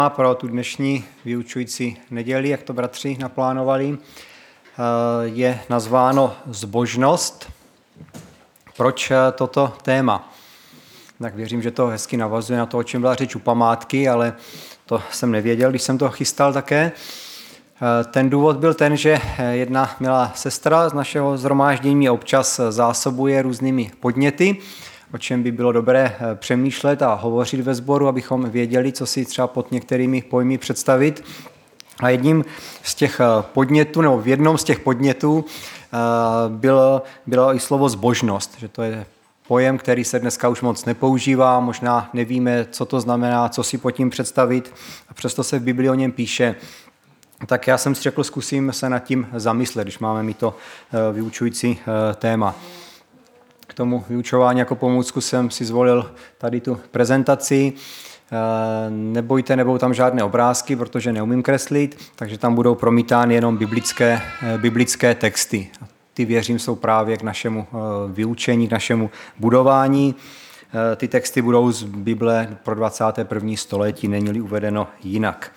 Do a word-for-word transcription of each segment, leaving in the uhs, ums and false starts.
Pro tu dnešní vyučující neděli, jak to bratři naplánovali, je nazváno zbožnost. Proč toto téma? Tak věřím, že to hezky navazuje na to, o čem byla řeč u památky, ale to jsem nevěděl, když jsem to chystal také. Ten důvod byl ten, že jedna milá sestra z našeho shromáždění mě občas zásobuje různými podněty, o čem by bylo dobré přemýšlet a hovořit ve sboru, abychom věděli, co si třeba pod některými pojmy představit. A jedním z těch podnětů, nebo v jednom z těch podnětů bylo, bylo i slovo zbožnost, že to je pojem, který se dneska už moc nepoužívá, možná nevíme, co to znamená, co si pod tím představit, a přesto se v Biblii o něm píše. Tak já jsem si řekl, zkusím se nad tím zamyslet, když máme mi to vyučující téma. K tomu vyučování jako pomůcku jsem si zvolil tady tu prezentaci. Nebojte, nebudou tam žádné obrázky, protože neumím kreslit, takže tam budou promítány jenom biblické, biblické texty. Ty, věřím, jsou právě k našemu vyučení, k našemu budování. Ty texty budou z Bible pro dvacáté první století, není-li uvedeno jinak.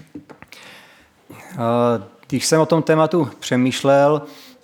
Když jsem o tom tématu přemýšlel,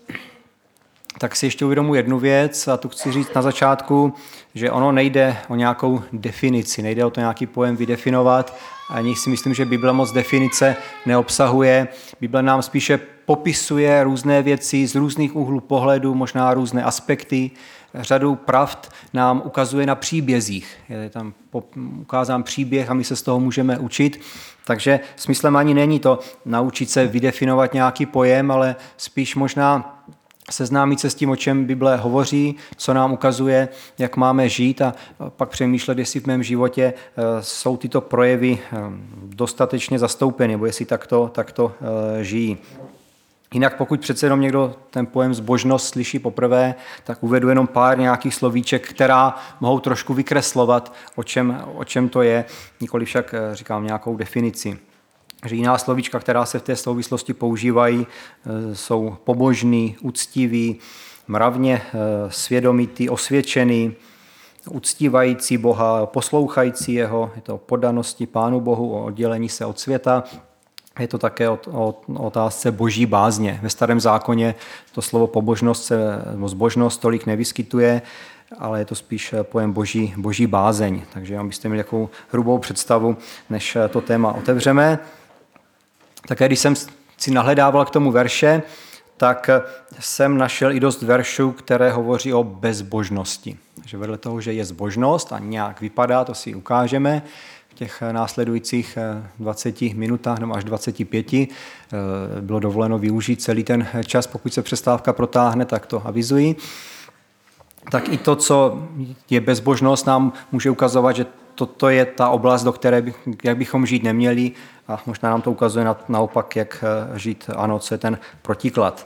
tak si ještě uvědomuji jednu věc a tu chci říct na začátku, že ono nejde o nějakou definici, nejde o to nějaký pojem vydefinovat, ani si myslím, že Bible moc definice neobsahuje. Bible nám spíše popisuje různé věci z různých úhlů pohledu, možná různé aspekty. Řadu pravd nám ukazuje na příbězích. Je tam ukázán příběh a my se z toho můžeme učit. Takže smyslem ani není to naučit se vydefinovat nějaký pojem, ale spíš možná seznámit se s tím, o čem Bible hovoří, co nám ukazuje, jak máme žít, a pak přemýšlet, jestli v mém životě jsou tyto projevy dostatečně zastoupeny, nebo jestli takto, takto žijí. Jinak pokud přece jenom někdo ten pojem zbožnost slyší poprvé, tak uvedu jenom pár nějakých slovíček, která mohou trošku vykreslovat, o čem, o čem to je, nikoli však říkám nějakou definici. Že jiná slovíčka, která se v té souvislosti používají, jsou pobožný, uctivý, mravně svědomitý, osvědčený, uctívající Boha, poslouchající jeho, je to o poddanosti Pánu Bohu, o oddělení se od světa. Je to také o, o, o otázce boží bázně. Ve Starém zákoně to slovo pobožnost se, nebo zbožnost tolik nevyskytuje, ale je to spíš pojem boží, boží bázeň. Takže abyste měli takovou hrubou představu, než to téma otevřeme. Také když jsem si nahledával k tomu verše, tak jsem našel i dost veršů, které hovoří o bezbožnosti. Takže vedle toho, že je zbožnost a nějak vypadá, to si ukážeme v těch následujících dvaceti minutách nebo až dvaceti pěti. Bylo dovoleno využít celý ten čas, pokud se přestávka protáhne, tak to avizuji. Tak i to, co je bezbožnost, nám může ukazovat, že toto je ta oblast, do které by, jak bychom žít neměli, a možná nám to ukazuje na, naopak, jak žít, ano, co je ten protiklad.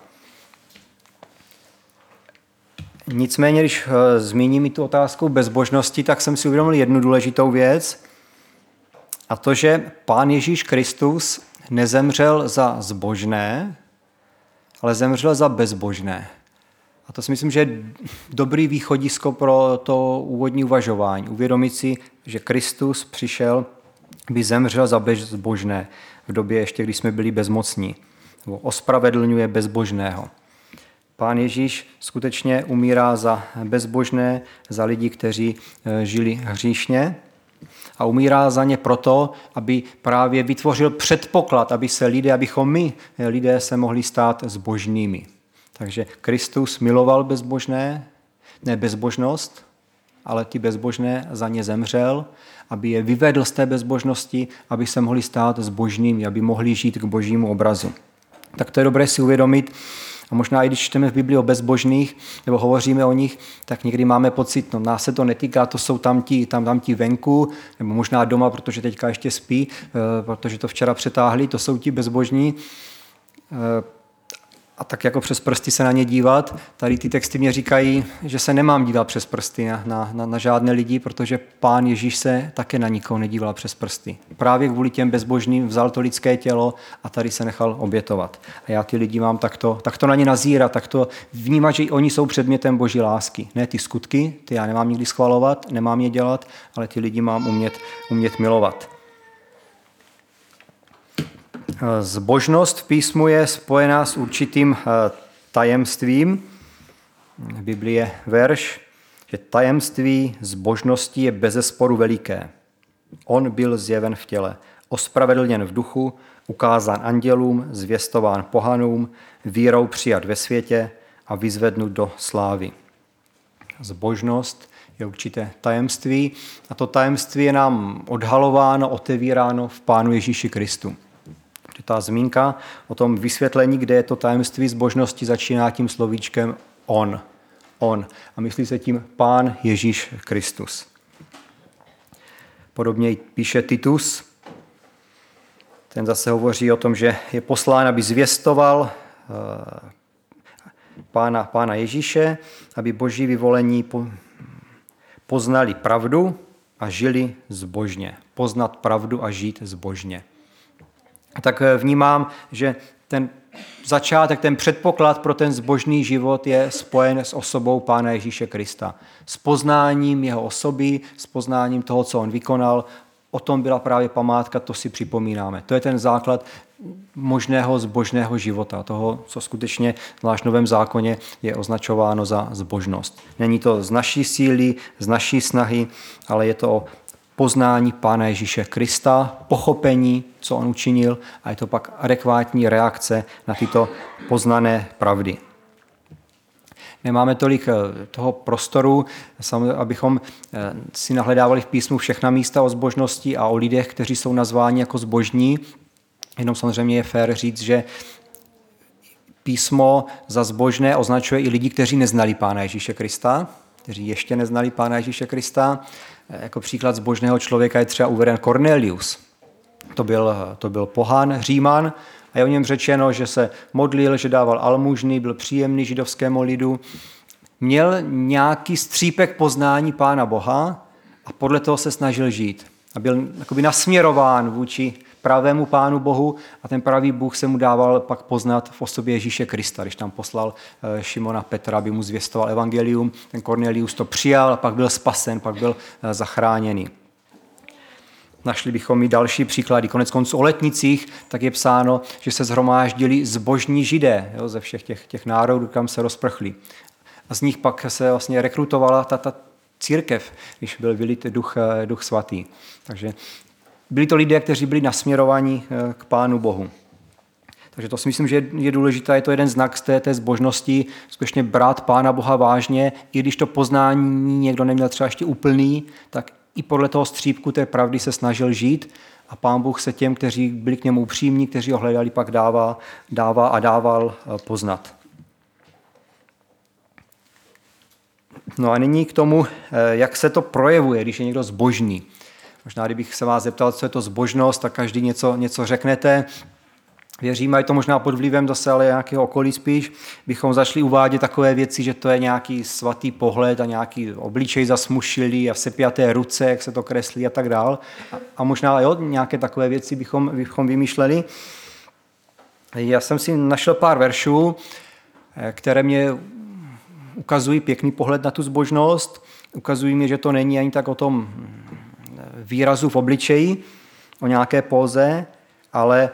Nicméně, když zmíním i tu otázku bezbožnosti, tak jsem si uvědomil jednu důležitou věc, a to, že Pán Ježíš Kristus nezemřel za zbožné, ale zemřel za bezbožné. A to si myslím, že je dobrý východisko pro to úvodní uvažování. Uvědomit si, že Kristus přišel, by zemřel za bezbožné v době ještě, když jsme byli bezmocní. Nebo ospravedlňuje bezbožného. Pán Ježíš skutečně umírá za bezbožné, za lidi, kteří žili hříšně, a umírá za ně proto, aby právě vytvořil předpoklad, aby se lidé, abychom my, lidé, se mohli stát zbožnými. Takže Kristus miloval bezbožné, ne bezbožnost, ale ty bezbožné za ně zemřel, aby je vyvedl z té bezbožnosti, aby se mohli stát zbožnými, aby mohli žít k božímu obrazu. Tak to je dobré si uvědomit. A možná i když čteme v Biblii o bezbožných, nebo hovoříme o nich, tak někdy máme pocit, no nás se to netýká, to jsou tam ti, tam, tam ti venku, nebo možná doma, protože teďka ještě spí, protože to včera přetáhli, to jsou ti bezbožní. A tak jako přes prsty se na ně dívat. Tady ty texty mě říkají, že se nemám dívat přes prsty na, na, na žádné lidi, protože Pán Ježíš se také na nikoho nedíval přes prsty. Právě kvůli těm bezbožným vzal to lidské tělo a tady se nechal obětovat. A já ty lidi mám takto, takto na ně nazírat, takto vnímat, že oni jsou předmětem boží lásky. Ne ty skutky, ty já nemám nikdy schvalovat, nemám je dělat, ale ty lidi mám umět, umět milovat. Zbožnost v písmu je spojená s určitým tajemstvím. V Biblii je verš, že tajemství zbožnosti je bezesporu veliké. On byl zjeven v těle, ospravedlněn v duchu, ukázán andělům, zvěstován pohanům, vírou přijat ve světě a vyzvednut do slávy. Zbožnost je určité tajemství a to tajemství je nám odhalováno, otevíráno v Pánu Ježíši Kristu. Ta zmínka o tom vysvětlení, kde je to tajemství zbožnosti, začíná tím slovíčkem on. On. A myslí se tím Pán Ježíš Kristus. Podobně píše Titus. Ten zase hovoří o tom, že je poslán, aby zvěstoval pána, pána Ježíše, aby boží vyvolení poznali pravdu a žili zbožně. Poznat pravdu a žít zbožně. Tak vnímám, že ten začátek, ten předpoklad pro ten zbožný život je spojen s osobou Pána Ježíše Krista. S poznáním jeho osoby, s poznáním toho, co on vykonal. O tom byla právě památka, to si připomínáme. To je ten základ možného zbožného života, toho, co skutečně zvlášť v Novém zákoně je označováno za zbožnost. Není to z naší síly, z naší snahy, ale je to o poznání Pána Ježíše Krista, pochopení, co on učinil, a je to pak adekvátní reakce na tyto poznané pravdy. Nemáme tolik toho prostoru, abychom si nahledávali v písmu všechna místa o zbožnosti a o lidech, kteří jsou nazváni jako zbožní. Jenom samozřejmě je fér říct, že písmo za zbožné označuje i lidi, kteří neznali Pána Ježíše Krista, kteří ještě neznali Pána Ježíše Krista. Jako příklad zbožného člověka je třeba uveden Cornelius. To byl, to byl pohan, Říman, a je o něm řečeno, že se modlil, že dával almužny, byl příjemný židovskému lidu. Měl nějaký střípek poznání Pána Boha a podle toho se snažil žít. A byl jakoby nasměrován vůči pravému Pánu Bohu a ten pravý Bůh se mu dával pak poznat v osobě Ježíše Krista. Když tam poslal Šimona Petra, aby mu zvěstoval evangelium, ten Cornelius to přijal a pak byl spasen, pak byl zachráněný. Našli bychom i další příklady. Konec konců o letnicích tak je psáno, že se shromáždili zbožní Židé, jo, ze všech těch, těch národů, kam se rozprchli. A z nich pak se vlastně rekrutovala ta, ta církev, když byl vylit duch, duch svatý. Takže byli to lidé, kteří byli nasměrovaní k Pánu Bohu. Takže to si myslím, že je důležité, je to jeden znak z té, té zbožnosti, skutečně brát Pána Boha vážně, i když to poznání někdo neměl třeba ještě úplný, tak i podle toho střípku té pravdy se snažil žít a Pán Bůh se těm, kteří byli k němu upřímní, kteří ho hledali, pak dává, dává a dával poznat. No a nyní k tomu, jak se to projevuje, když je někdo zbožný. Možná, kdybych se vás zeptal, co je to zbožnost, tak každý něco, něco řeknete. Věřím, a je to možná pod vlivem zase, ale nějakého okolí spíš, bychom začali uvádět takové věci, že to je nějaký svatý pohled a nějaký obličej zasmušilý a sepjaté ruce, jak se to kreslí a tak dál. A, a možná jo, nějaké takové věci bychom, bychom vymýšleli. Já jsem si našel pár veršů, které mě ukazují pěkný pohled na tu zbožnost. Ukazují mi, že to není ani tak o tom výrazu v obličeji, o nějaké póze, ale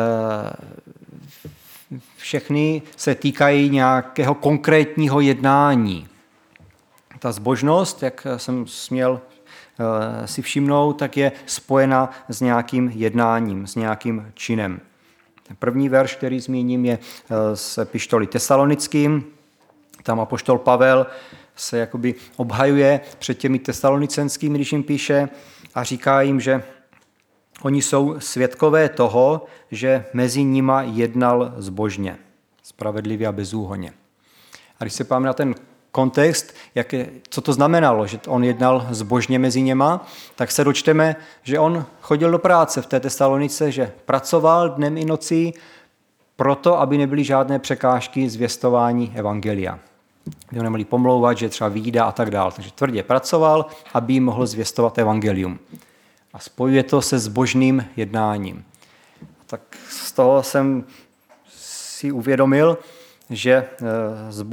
všechny se týkají nějakého konkrétního jednání. Ta zbožnost, jak jsem směl si všimnout, tak je spojena s nějakým jednáním, s nějakým činem. Ten první verš, který zmíním, je z epištoly Tesalonickým. Tam apoštol Pavel se jakoby obhajuje před těmi tesalonicenskými, když jim píše, a říká jim, že oni jsou svědkové toho, že mezi nima jednal zbožně, spravedlivě a bezúhonně. A když se páme na ten kontext, jak je, co to znamenalo, že on jednal zbožně mezi něma, tak se dočteme, že on chodil do práce v té Tesalonice, že pracoval dnem i nocí proto, aby nebyly žádné překážky zvěstování evangelia. Aby ho nemohli pomlouvat, že třeba vyjídá a tak dál. Takže tvrdě pracoval, aby jim mohl zvěstovat evangelium. A spojuje to se zbožným jednáním. Tak z toho jsem si uvědomil, že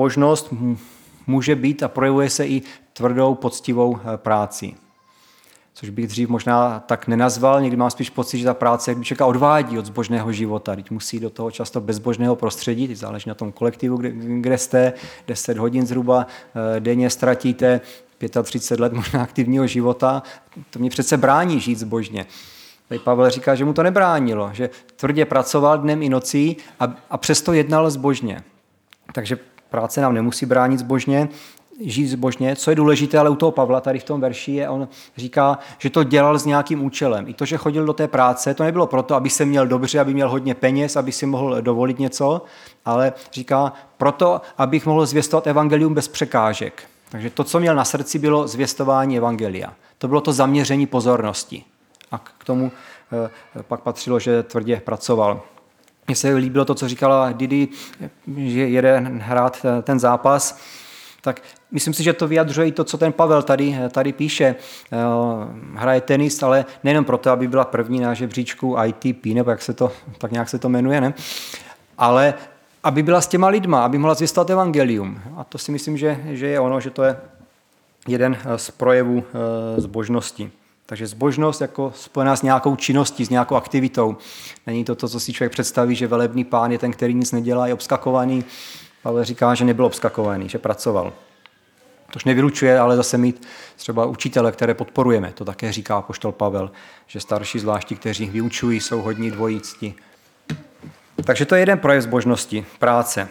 zbožnost může být a projevuje se i tvrdou, poctivou práci. což bych dřív možná tak nenazval, někdy mám spíš pocit, že ta práce jak by člověka odvádí od zbožného života, teď musí do toho často bezbožného prostředí, teď záleží na tom kolektivu, kde, kde jste, deset hodin zhruba denně ztratíte, třicet pět let možná aktivního života, to mě přece brání žít zbožně. Tady Pavel říká, že mu to nebránilo, že tvrdě pracoval dnem i nocí a, a přesto jednal zbožně. Takže práce nám nemusí bránit zbožně, žít zbožně. Co je důležité, ale u toho Pavla tady v tom verši je, on říká, že to dělal s nějakým účelem. I to, že chodil do té práce, to nebylo proto, aby se měl dobře, aby měl hodně peněz, aby si mohl dovolit něco, ale říká proto, abych mohl zvěstovat evangelium bez překážek. Takže to, co měl na srdci, bylo zvěstování evangelia. To bylo to zaměření pozornosti. A k tomu pak patřilo, že tvrdě pracoval. Mně se líbilo to, co říkala Didi, že jede hrát ten zápas, tak myslím si, že to vyjadřuje i to, co ten Pavel tady, tady píše. Hraje tenis, ale nejen proto, aby byla první na žebříčku I T P, nebo jak se to, tak nějak se to jmenuje, ne? Ale aby byla s těma lidma, aby mohla zvěstovat evangelium. A to si myslím, že, že je ono, že to je jeden z projevů zbožnosti. Takže zbožnost jako spojená s nějakou činností, s nějakou aktivitou. Není to to, co si člověk představí, že velebný pán je ten, který nic nedělá, je obskakovaný. Pavel říká, že nebyl obskakovaný, že pracoval. Tož nevylučuje, ale zase mít třeba učitele, které podporujeme. To také říká apoštol Pavel, že starší zvlášti, kteří vyučují, jsou hodní dvojí cti. Takže to je jeden projev zbožnosti, práce.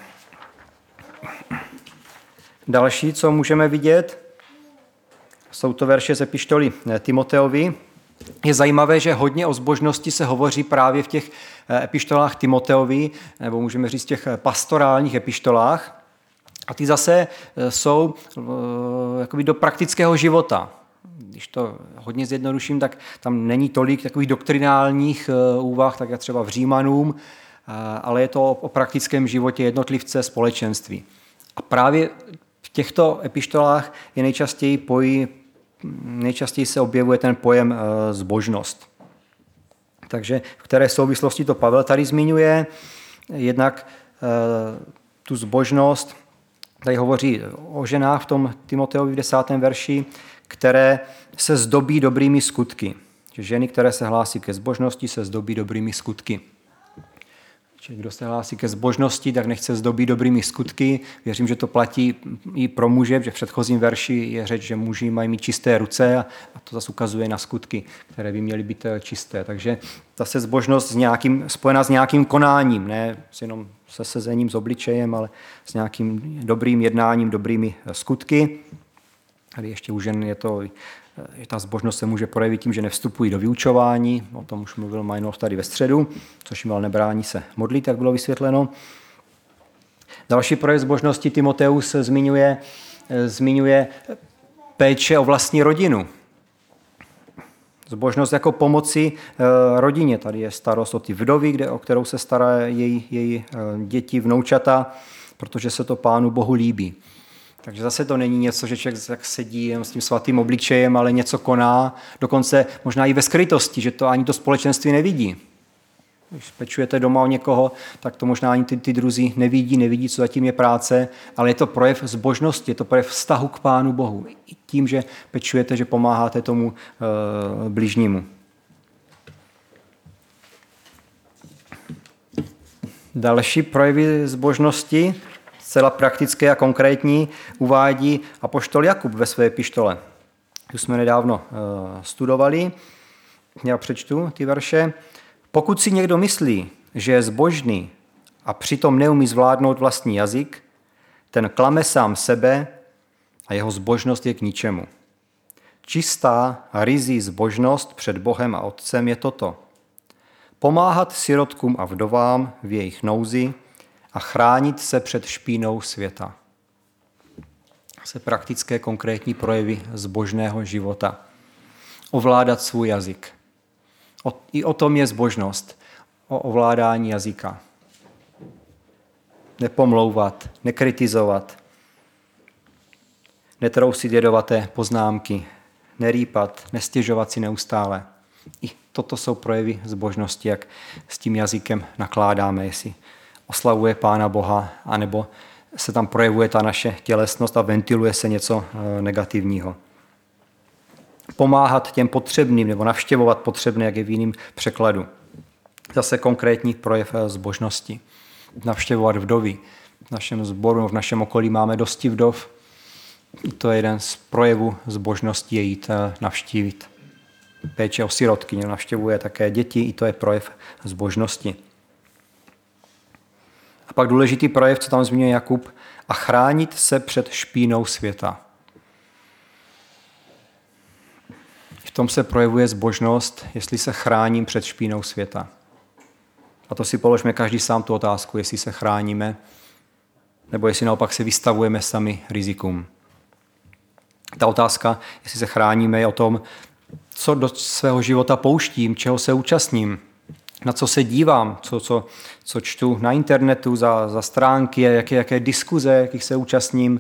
Další, co můžeme vidět, jsou to verše z epištoly Timoteovi. Je zajímavé, že hodně o zbožnosti se hovoří právě v těch epištolách Timoteovi, nebo můžeme říct těch pastorálních epištolách. A ty zase jsou jakoby do praktického života. Když to hodně zjednoduším, tak tam není tolik takových doktrinálních úvah, tak jak třeba v Římanům, ale je to o praktickém životě jednotlivce, společenství. A právě v těchto epištolách je nejčastěji pojí Nejčastěji se objevuje ten pojem zbožnost. Takže v které souvislosti to Pavel tady zmiňuje, jednak tu zbožnost, tady hovoří o ženách v tom Timoteovi v desátém verši, které se zdobí dobrými skutky. Že ženy, které se hlásí ke zbožnosti, se zdobí dobrými skutky. Čili kdo se hlásí ke zbožnosti, tak nechce zdobí dobrými skutky. Věřím, že to platí i pro muže, že v předchozím verši je řeč, že muži mají mít čisté ruce a to zase ukazuje na skutky, které by měly být čisté. Takže zase zbožnost s nějakým, spojená s nějakým konáním, ne s jenom se sezením s obličejem, ale s nějakým dobrým jednáním, dobrými skutky. Tady ještě u žen je to, že ta zbožnost se může projevit tím, že nevstupují do vyučování, o tom už mluvil Meinhof tady ve středu, což jim ale nebrání se modlit, jak bylo vysvětleno. Další projev zbožnosti Timoteus zmiňuje, zmiňuje péče o vlastní rodinu. Zbožnost jako pomoci rodině. Tady je starost o ty vdovy, kde, o kterou se stará její, její děti, vnoučata, protože se to Pánu Bohu líbí. Takže zase to není něco, že člověk tak sedí s tím svatým obličejem, ale něco koná, dokonce možná i ve skrytosti, že to ani to společenství nevidí. Když pečujete doma o někoho, tak to možná ani ty, ty druzí nevidí, nevidí, co zatím je práce, ale je to projev zbožnosti, je to projev vztahu k Pánu Bohu. I tím, že pečujete, že pomáháte tomu e, bližnímu. Další projevy zbožnosti, zcela praktické a konkrétní, uvádí apoštol Jakub ve své epištole. Tu jsme nedávno uh, studovali. Já přečtu ty verše. Pokud si někdo myslí, že je zbožný a přitom neumí zvládnout vlastní jazyk, ten klame sám sebe a jeho zbožnost je k ničemu. Čistá a ryzí zbožnost před Bohem a Otcem je toto. Pomáhat sirotkům a vdovám v jejich nouzi a chránit se před špínou světa. Se praktické konkrétní projevy zbožného života. Ovládat svůj jazyk. O, I o tom je zbožnost. O ovládání jazyka. Nepomlouvat, nekritizovat, netrousit jedovaté poznámky, nerýpat, nestěžovat si neustále. I toto jsou projevy zbožnosti, jak s tím jazykem nakládáme, jestli oslavuje Pána Boha, anebo se tam projevuje ta naše tělesnost a ventiluje se něco negativního. pomáhat těm potřebným nebo navštěvovat potřebné, jak je v jiném překladu. Zase konkrétní projev zbožnosti. Navštěvovat vdovy. V našem sboru, v našem okolí máme dosti vdov. To je jeden z projevů zbožnosti, je jít navštívit. Péče o sirotky, navštěvuje také děti, i to je projev zbožnosti. A pak důležitý projev, co tam zmiňuje Jakub, a chránit se před špínou světa. V tom se projevuje zbožnost, jestli se chráním před špínou světa. A to si položme každý sám tu otázku, jestli se chráníme, nebo jestli naopak se vystavujeme sami rizikům. Ta otázka, jestli se chráníme, je o tom, co do svého života pouštím, čeho se účastním, na co se dívám, co, co, co čtu na internetu za, za stránky, jaké, jaké diskuze, jakých se účastním.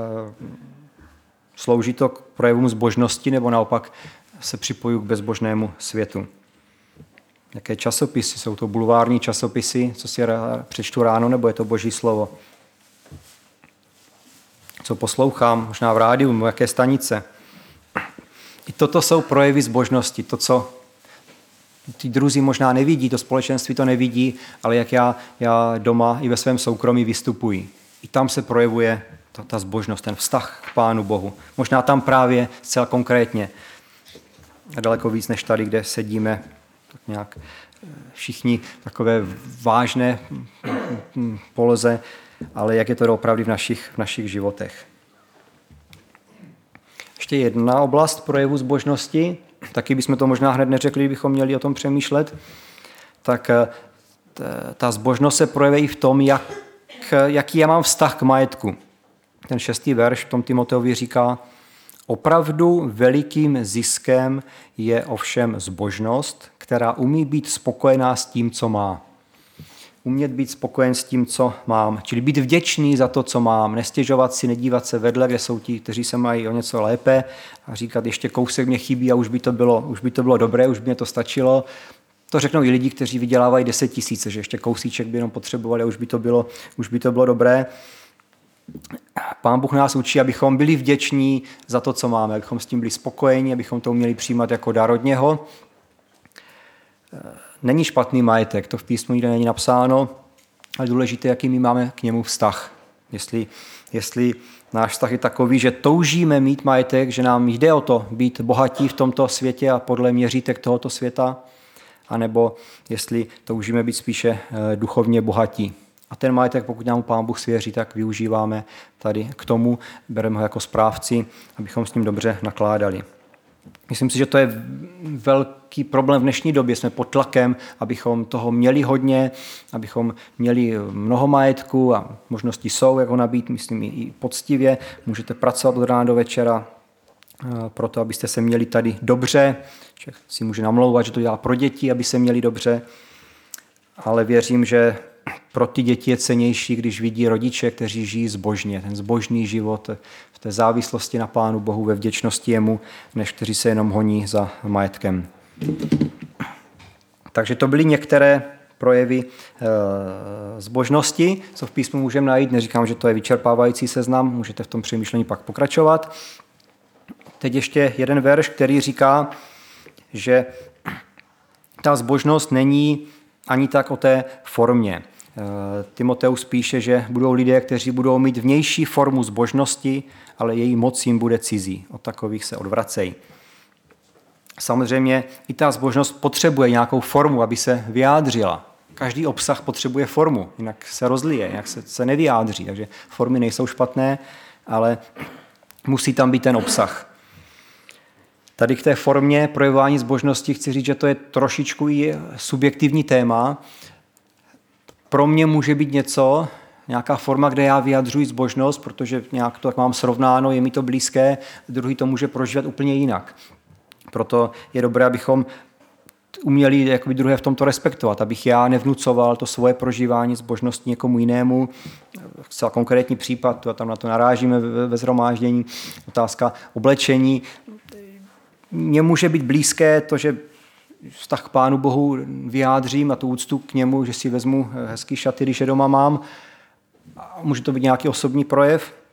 Slouží to k projevům zbožnosti, nebo naopak se připojuji k bezbožnému světu. Jaké časopisy? Jsou to bulvární časopisy, co si přečtu ráno, nebo je to Boží slovo? Co poslouchám, možná v rádiu, nebo jaké stanice? I toto jsou projevy zbožnosti, to, co ty druzí možná nevidí, to společenství to nevidí, ale jak já, já doma i ve svém soukromí vystupuji. I tam se projevuje ta, ta zbožnost, ten vztah k Pánu Bohu. Možná tam právě zcela konkrétně. Daleko víc než tady, kde sedíme tak nějak všichni takové vážné poloze, ale jak je to opravdu v našich, v našich životech. Ještě jedna oblast projevu zbožnosti, taky bychom to možná hned neřekli, kdybychom měli o tom přemýšlet, tak ta zbožnost se projeví i v tom, jak, jaký já mám vztah k majetku. Ten šestý verš v tom Timoteovi říká, opravdu velikým ziskem je ovšem zbožnost, která umí být spokojená s tím, co má. Umět být spokojen s tím, co mám. Čili být vděčný za to, co mám. Nestěžovat si, nedívat se vedle, kde jsou ti, kteří se mají o něco lépe a říkat, ještě kousek mě chybí a už by to bylo, už by to bylo dobré, už by mě to stačilo. To řeknou i lidi, kteří vydělávají deset tisíc, že ještě kousíček by jenom potřebovali a už by to bylo, už by to bylo dobré. Pán Bůh nás učí, abychom byli vděční za to, co máme, abychom s tím byli spokojeni, abychom to uměli přijímat jako dar od něho. Není špatný majetek, to v písmu nikde není napsáno, ale důležité, jaký my máme k němu vztah. Jestli, jestli náš vztah je takový, že toužíme mít majetek, že nám jde o to být bohatí v tomto světě a podle měřítek tohoto světa, anebo jestli toužíme být spíše duchovně bohatí. A ten majetek, pokud nám Pán Bůh svěří, tak využíváme tady k tomu, bereme ho jako správci, abychom s ním dobře nakládali. Myslím si, že to je velký problém v dnešní době. Jsme pod tlakem, abychom toho měli hodně, abychom měli mnoho majetku a možnosti jsou, jak ho nabít, myslím i poctivě. Můžete pracovat od rána do večera proto, abyste se měli tady dobře. Člověk si může namlouvat, že to dělá pro děti, aby se měli dobře, ale věřím, že pro ty děti je cennější, když vidí rodiče, kteří žijí zbožně, ten zbožný život v té závislosti na Pánu Bohu, ve vděčnosti jemu, než kteří se jenom honí za majetkem. Takže to byly některé projevy e, zbožnosti, co v písmu můžeme najít. Neříkám, že to je vyčerpávající seznam, můžete v tom přemýšlení pak pokračovat. Teď ještě jeden verš, který říká, že ta zbožnost není ani tak o té formě. Timoteus píše, že budou lidé, kteří budou mít vnější formu zbožnosti, ale její moc jim bude cizí. Od takových se odvracejí. Samozřejmě i ta zbožnost potřebuje nějakou formu, aby se vyjádřila. Každý obsah potřebuje formu, jinak se rozlije, jinak se, se nevyjádří. Takže formy nejsou špatné, ale musí tam být ten obsah. Tady k té formě projevování zbožnosti chci říct, že to je trošičku i subjektivní téma. Pro mě může být něco, nějaká forma, kde já vyjadřuji zbožnost, protože nějak to, jak mám srovnáno, je mi to blízké, druhý to může prožívat úplně jinak. Proto je dobré, abychom uměli jakoby druhé v tomto respektovat, abych já nevnucoval to svoje prožívání zbožnosti někomu jinému. Zcela konkrétní případ, tam na to narážíme ve, ve shromáždění, otázka oblečení. Mně může být blízké to, že vztah k Pánu Bohu vyjádřím a tu úctu k němu, že si vezmu hezký šaty, když je doma mám. Může to být nějaký osobní projev,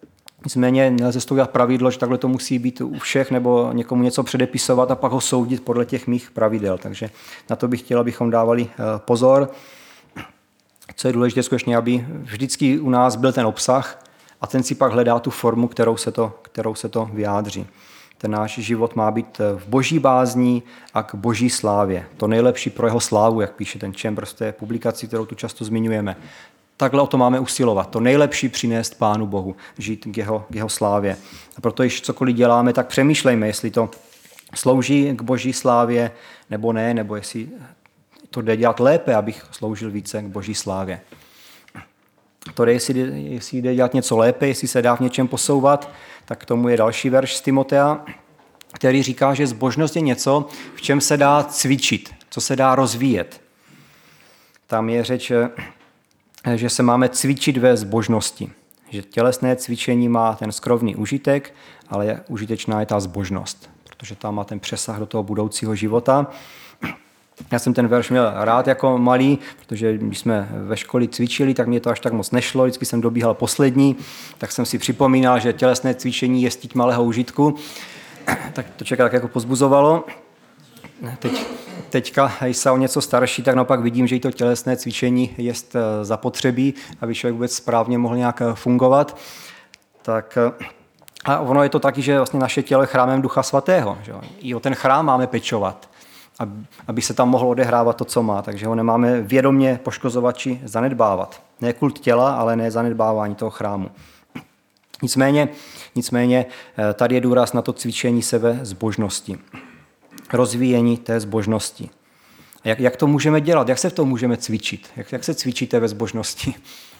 Nicméně nelze z toho dělat pravidlo, že takhle to musí být u všech, nebo někomu něco předepisovat a pak ho soudit podle těch mých pravidel. Takže na to bych chtěl, abychom dávali pozor. Co je důležité skutečně, aby vždycky u nás byl ten obsah a ten si pak hledá tu formu, kterou se to, kterou se to vyjádří. Ten náš život má být v boží bázní a k boží slávě. To nejlepší pro jeho slávu, jak píše ten Chambers v té publikaci, kterou tu často zmiňujeme. Takhle o to máme usilovat. To nejlepší přinést Pánu Bohu, žít k jeho, k jeho slávě. A proto, když cokoliv děláme, tak přemýšlejme, jestli to slouží k boží slávě nebo ne, nebo jestli to jde dělat lépe, abych sloužil více k boží slávě. To jde, jestli, jestli jde dělat něco lépe, jestli se dá v něčem posouvat, tak k tomu je další verš z Timotea, který říká, že zbožnost je něco, v čem se dá cvičit, co se dá rozvíjet. Tam je řeč, že se máme cvičit ve zbožnosti. Že tělesné cvičení má ten skrovný užitek, ale užitečná je ta zbožnost, protože tam má ten přesah do toho budoucího života. Já jsem ten verš měl rád jako malý, protože když jsme ve škole cvičili, tak mě to až tak moc nešlo, vždycky jsem dobíhal poslední, tak jsem si připomínal, že tělesné cvičení je stíť malého užitku, tak to člověka tak jako pozbuzovalo. Teď, teďka, když jsem o něco starší, tak naopak vidím, že i to tělesné cvičení je zapotřebí, aby člověk vůbec správně mohl nějak fungovat. Tak, a ono je to taky, že vlastně naše tělo je chrámem Ducha Svatého. Že? I o ten chrám máme pečovat, aby se tam mohlo odehrávat to, co má. Takže ho nemáme vědomě poškozovat či zanedbávat. Ne kult těla, ale ne zanedbávání toho chrámu. Nicméně, nicméně tady je důraz na to cvičení se ve zbožnosti. Rozvíjení té zbožnosti. Jak, jak to můžeme dělat? Jak se v tom můžeme cvičit? Jak, jak se cvičíte ve zbožnosti?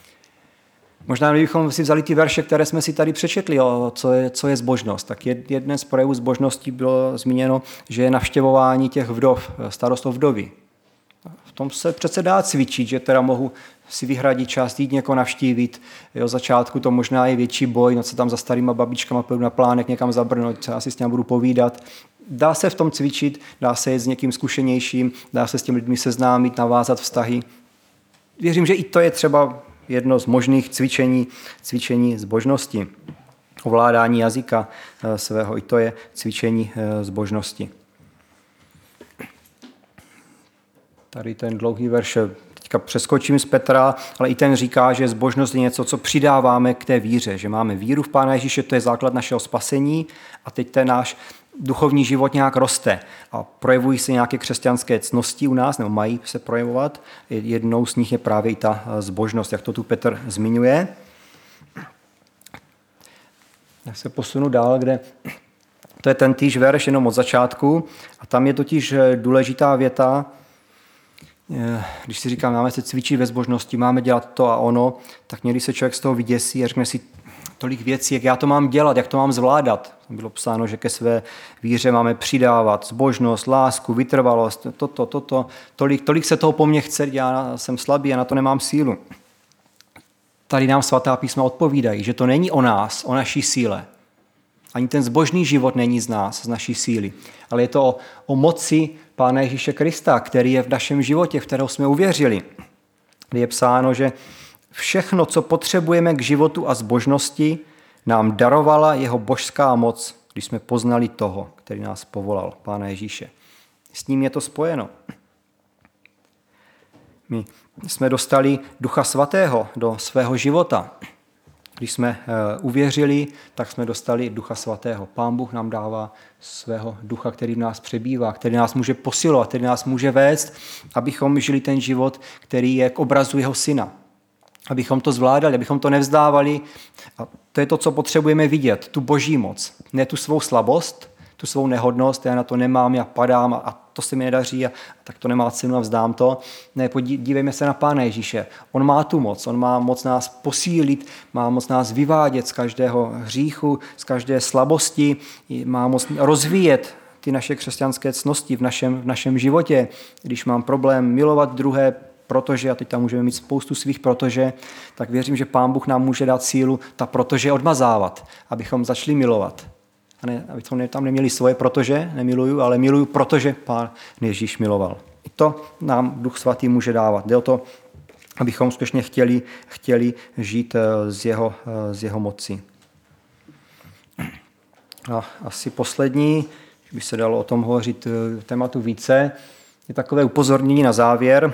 Možná kdybychom si vzali ty verše, které jsme si tady přečetli, o co je, co je zbožnost. Tak jeden z projevů zbožnosti bylo zmíněno, že je navštěvování těch vdov, starostov vdovy. V tom se přece dá cvičit, že teda mohu si vyhradit čas, jít někoho navštívit. Jo, začátku to možná je větší boj, no co tam za starýma babičkama půjdu na plánek někam zabrnout, já si s ním budu povídat. Dá se v tom cvičit, dá se jít s někým zkušenějším, dá se s těmi lidmi seznámit, navázat vztahy. Věřím, že i to je třeba jedno z možných cvičení, cvičení zbožnosti. Ovládání jazyka svého, i to je cvičení zbožnosti. Tady ten dlouhý verš, teďka přeskočím z Petra, ale i ten říká, že zbožnost je něco, co přidáváme k té víře, že máme víru v Pána Ježíše, to je základ našeho spasení a teď ten náš duchovní život nějak roste a projevují se nějaké křesťanské ctnosti u nás, nebo mají se projevovat. Jednou z nich je právě i ta zbožnost, jak to tu Petr zmiňuje. Já se posunu dál, kde to je ten týž verš jenom od začátku a tam je totiž důležitá věta, když si říkám, máme se cvičit ve zbožnosti, máme dělat to a ono, tak někdy se člověk z toho vyděsí a řekne si, tolik věcí, jak já to mám dělat, jak to mám zvládat. Bylo psáno, že ke své víře máme přidávat zbožnost, lásku, vytrvalost, toto, toto. Tolik, tolik se toho po mně chce, já jsem slabý a na to nemám sílu. Tady nám svatá písma odpovídají, že to není o nás, o naší síle. Ani ten zbožný život není z nás, z naší síly. Ale je to o, o moci Pána Ježíše Krista, který je v našem životě, v kterou jsme uvěřili. Kdy je psáno, že všechno, co potřebujeme k životu a zbožnosti, nám darovala jeho božská moc, když jsme poznali toho, který nás povolal, Pána Ježíše. S ním je to spojeno. My jsme dostali Ducha Svatého do svého života. Když jsme uvěřili, tak jsme dostali Ducha Svatého. Pán Bůh nám dává svého ducha, který v nás přebývá, který nás může posilovat, který nás může vést, abychom žili ten život, který je k obrazu jeho syna. Abychom to zvládali, abychom to nevzdávali. A to je to, co potřebujeme vidět, tu boží moc. Ne tu svou slabost, tu svou nehodnost, já na to nemám, já padám a to se mi nedaří a tak to nemá cenu a vzdám to. Ne, podívejme se na Pána Ježíše. On má tu moc, on má moc nás posílit, má moc nás vyvádět z každého hříchu, z každé slabosti, má moc rozvíjet ty naše křesťanské ctnosti v našem, v našem životě. Když mám problém milovat druhé, protože, a teď tam můžeme mít spoustu svých protože, tak věřím, že Pán Bůh nám může dát sílu ta protože odmazávat, abychom začali milovat. A ne, abychom tam neměli svoje protože, nemiluju, ale miluju, protože Pán Ježíš miloval. I to nám Duch Svatý může dávat. Jde o to, abychom skutečně chtěli, chtěli žít z jeho, z jeho moci. A asi poslední, by se dalo o tom hovořit tématu více, je takové upozornění na závěr.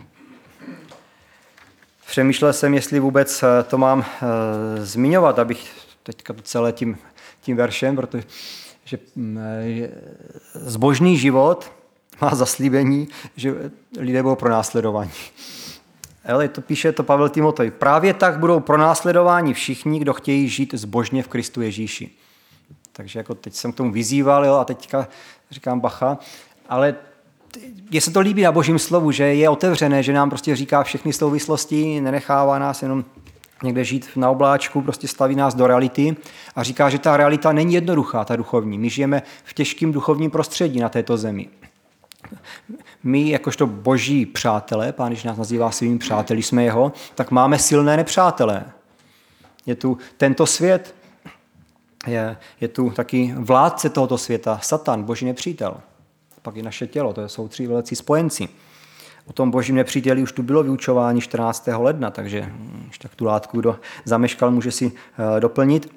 Přemýšlel jsem, jestli vůbec to mám uh, zmiňovat, abych teďka to celé tím, tím veršem, protože že, um, zbožný život má zaslíbení, že lidé budou pronásledováni. Ale to píše to Pavel Timotej. Právě tak budou pronásledováni všichni, kdo chtějí žít zbožně v Kristu Ježíši. Takže jako teď jsem k tomu vyzýval, jo, a teďka říkám bacha, ale mně se to líbí na Božím slovu, že je otevřené, že nám prostě říká všechny souvislosti, nenechává nás jenom někde žít na obláčku, prostě staví nás do reality a říká, že ta realita není jednoduchá, ta duchovní. My žijeme v těžkém duchovním prostředí na této zemi. My, jakožto boží přátelé, Pán, když nás nazývá svými přáteli, jsme jeho, tak máme silné nepřátelé. Je tu tento svět, je, je tu taky vládce tohoto světa, Satan, boží nepřítel. Pak je naše tělo, to jsou tři velcí spojenci. O tom božím nepříteli už tu bylo vyučování čtrnáctého ledna, takže když tak tu látku, kdo zameškal, může si uh, doplnit.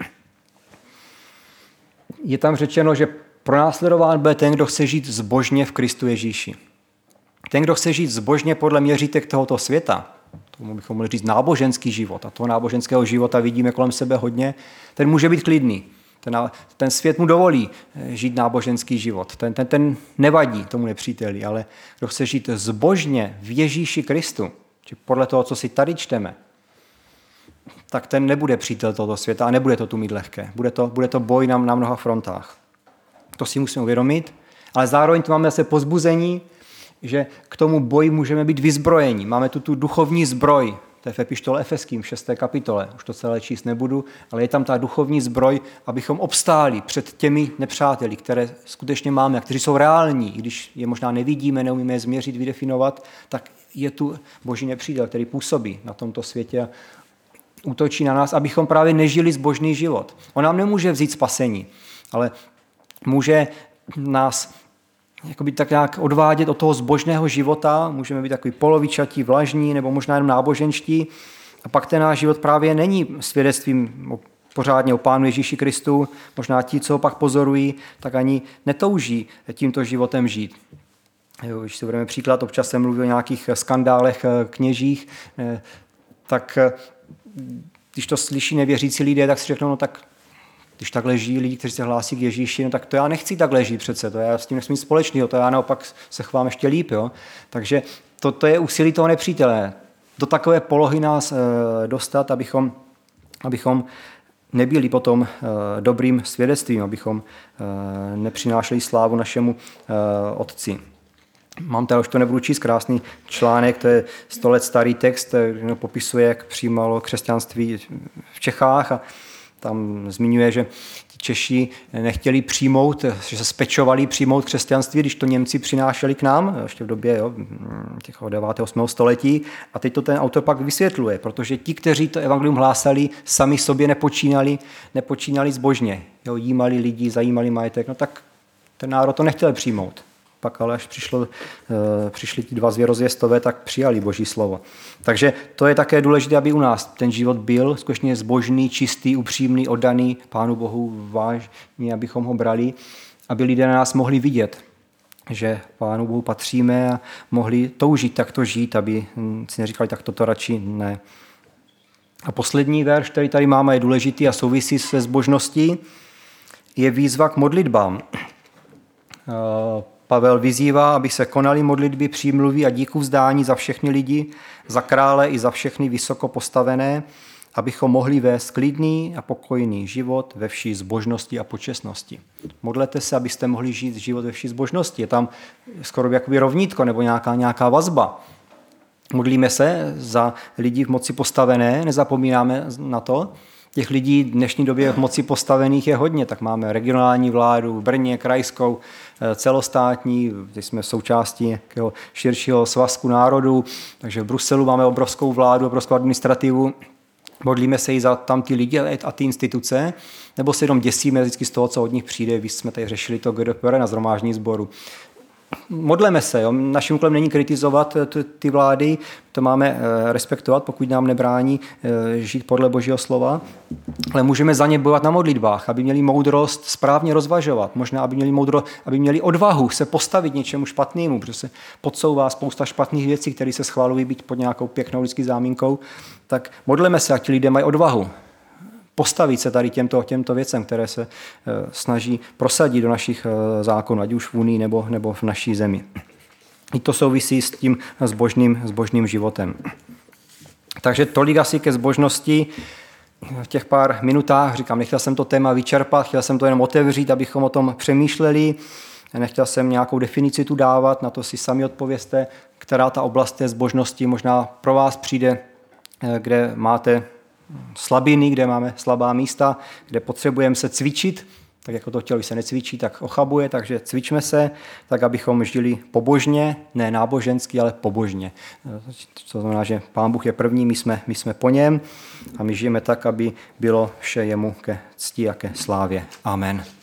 Je tam řečeno, že pronásledován bude ten, kdo chce žít zbožně v Kristu Ježíši. Ten, kdo chce žít zbožně podle měřítek tohoto světa, tomu bychom mohli říct náboženský život, a toho náboženského života vidíme kolem sebe hodně, ten může být klidný. Ten, ten svět mu dovolí žít náboženský život. Ten, ten, ten nevadí tomu nepříteli, ale kdo chce žít zbožně v Ježíši Kristu, či podle toho, co si tady čteme, tak ten nebude přítel tohoto světa a nebude to tu mít lehké. Bude to, bude to boj na, na mnoha frontách. To si musíme uvědomit, ale zároveň tu máme zase pozbuzení, že k tomu boji můžeme být vyzbrojeni. Máme tu tu duchovní zbroj, to je v epištole Efeským v šesté kapitole, už to celé číst nebudu, ale je tam ta duchovní zbroj, abychom obstáli před těmi nepřáteli, které skutečně máme a kteří jsou reální, i když je možná nevidíme, neumíme je změřit, vydefinovat, tak je tu boží nepřítel, který působí na tomto světě a útočí na nás, abychom právě nežili zbožný život. On nám nemůže vzít spasení, ale může nás jakoby tak nějak odvádět od toho zbožného života, můžeme být takový polovičatí, vlažní nebo možná jenom náboženští a pak ten náš život právě není svědectvím pořádně o Pánu Ježíši Kristu, možná ti, co ho pak pozorují, tak ani netouží tímto životem žít. Jo, když si budeme příklad, občas se mluví o nějakých skandálech kněžích, tak když to slyší nevěřící lidé, tak si řeknou, no tak když takhle žijí lidi, kteří se hlásí k Ježíši, no tak to já nechci takhle žít přece, to já s tím nesmím společného, to já naopak se chovám ještě líp. Jo? Takže to, to je úsilí toho nepřítele. Do takové polohy nás e, dostat, abychom, abychom nebyli potom e, dobrým svědectvím, abychom e, nepřinášeli slávu našemu e, Otci. Mám tady, už to nebudu číst, krásný článek, to je sto let starý text, který popisuje, jak přijímalo křesťanství v Čechách a tam zmiňuje, že ti Češi nechtěli přijmout, že se spečovali přijmout křesťanství, když to Němci přinášeli k nám, ještě v době jo, těch devátého osmého století. A teď to ten autor pak vysvětluje, protože ti, kteří to evangelium hlásali, sami sobě nepočínali, nepočínali zbožně. Jo, jímali lidi, zajímali majetek, no tak ten národ to nechtěl přijmout. Pak ale až přišlo, přišli ti dva zvěrozvěstové, tak přijali Boží slovo. Takže to je také důležité, aby u nás ten život byl skutečně zbožný, čistý, upřímný, oddaný Pánu Bohu vážně, abychom ho brali, aby lidé na nás mohli vidět, že Pánu Bohu patříme a mohli toužit takto žít, aby si neříkali, tak toto radši ne. A poslední verš, který tady máme, je důležitý a souvisí se zbožností, je výzva k modlitbám. Pavel vyzývá, aby se konaly modlitby, přímluvy a díku vzdání za všechny lidi, za krále i za všechny vysoko postavené, abychom mohli vést klidný a pokojný život ve vší zbožnosti a počestnosti. Modlete se, abyste mohli žít život ve vší zbožnosti. Je tam skoro jakoby rovnítko nebo nějaká, nějaká vazba. Modlíme se za lidi v moci postavené, nezapomínáme na to. Těch lidí v dnešní době v moci postavených je hodně, tak máme regionální vládu v Brně, krajskou, celostátní, teď jsme v součástí nějakého širšího svazku národů, takže v Bruselu máme obrovskou vládu, obrovskou administrativu, modlíme se i za tam ty lidi a ty instituce, nebo se jenom děsíme vždycky z toho, co od nich přijde, když jsme tady řešili to G D P R na shromáždění sboru. modleme se. Jo. Naším úkolem není kritizovat ty vlády, to máme respektovat, pokud nám nebrání žít podle Božího slova, ale můžeme za ně bojovat na modlitbách, aby měli moudrost správně rozvažovat, možná aby měli moudro, aby měli odvahu se postavit něčemu špatnému, protože se podsouvá spousta špatných věcí, které se schválují být pod nějakou pěknou lidskou záminkou, tak modleme se, ať ti lidé mají odvahu postavit se tady těmto, těmto věcem, které se snaží prosadit do našich zákonů, ať už v Unii nebo, nebo v naší zemi. I to souvisí s tím zbožným, zbožným životem. Takže tolik asi ke zbožnosti. V těch pár minutách, říkám, nechtěl jsem to téma vyčerpat, chtěl jsem to jenom otevřít, abychom o tom přemýšleli. Nechtěl jsem nějakou definici tu dávat, na to si sami odpovězte, která ta oblast té zbožnosti možná pro vás přijde, kde máte slabiny, kde máme slabá místa, kde potřebujeme se cvičit, tak jako to tělo se necvičí, tak ochabuje, takže cvičme se, tak abychom žili pobožně, ne nábožensky, ale pobožně. To znamená, že Pán Bůh je první, my jsme, my jsme po něm a my žijeme tak, aby bylo vše jemu ke cti a ke slávě. Amen.